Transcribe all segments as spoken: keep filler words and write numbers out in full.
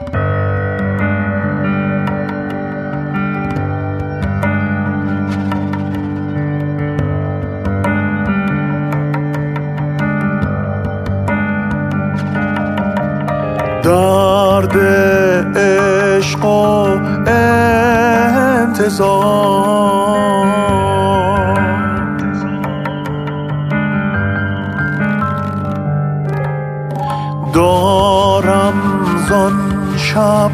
درد عشق و انتظار دارم زان شب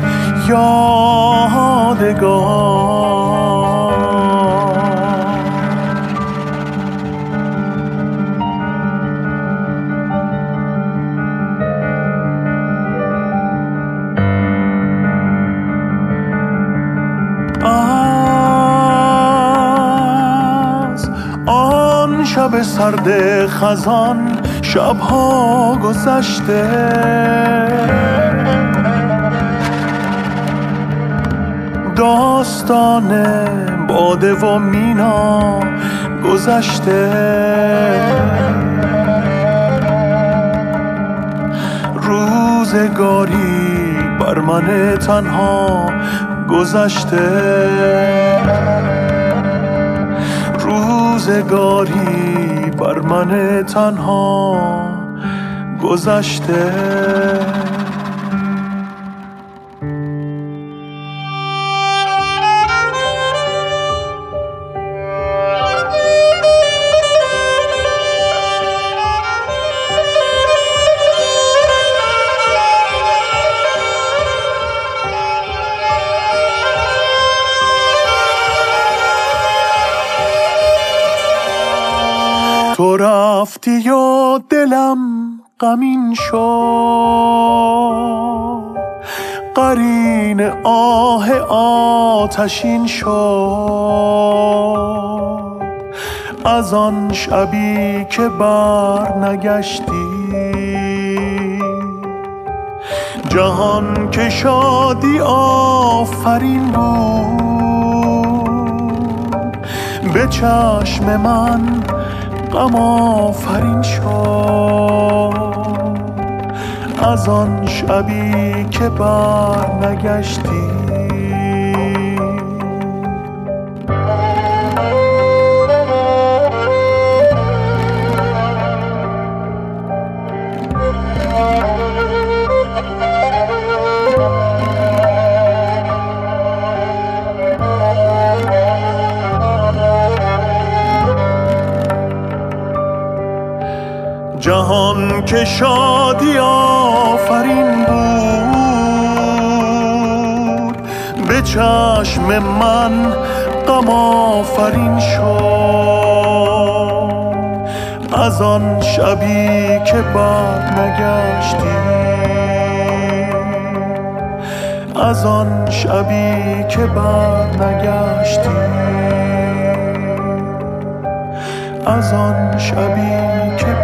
یادگار از آن شب سرد خزان شبها گذشته، داستان باده و مینا گذشته، روزگاری بر من تنها گذشته، روزگاری بر من تنها گذشته. تو رفتی و دلم غمین شد، قرین آه آتشین شد، از آن شبی که بر نگشتی، جهان که شادی آفرین بود، به چشم من غم آفرین شد، از آن شبی که بر نگشتی. جهان که شادی آفرین بود، به چشم من غم آفرین شد، از آن شبی که بر نگشتی، از آن شبی که بر نگشتی، از آن شبی که